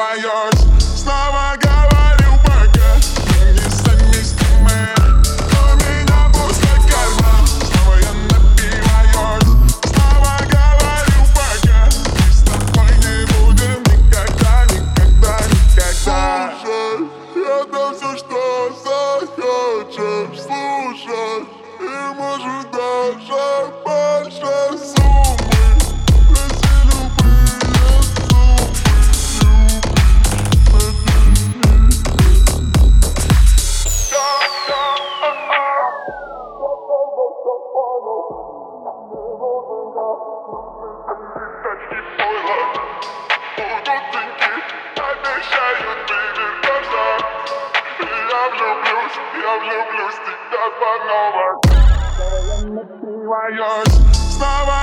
напиваешь. Снова говорю пока, мы не совместимы. У меня пустой карман, снова я напиваюсь. Снова говорю пока, мы с тобой не будем никогда, никогда, никогда. Слушай, я дам все, что захочешь. Слушай, и может даже больше суммы. Я влюблюсь в тебя по новой. Снова